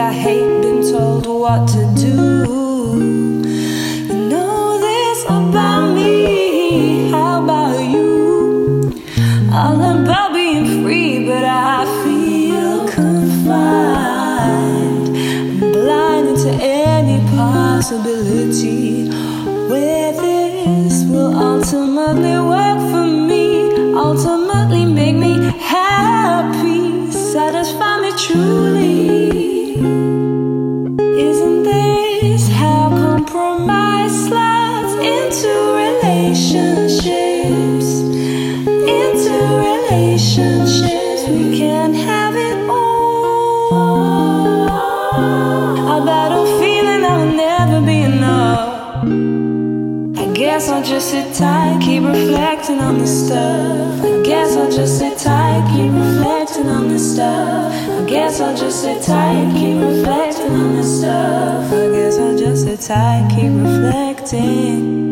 I hate being told what to do. You know this about me, how about you? All about being free, but I feel confined. I'm blinded to any possibility where this will ultimately work for me, ultimately make me happy, satisfy me truly. Isn't this how compromise slides into relationships? Into relationships, we can't have it all. I battle feeling that will never be enough. I guess I'll just sit tight, keep reflecting on the stuff. I guess I'll just sit tight, keep reflecting on the stuff. I guess I'll just sit tight, keep reflecting on the stuff. I guess I'll just sit tight, keep reflecting.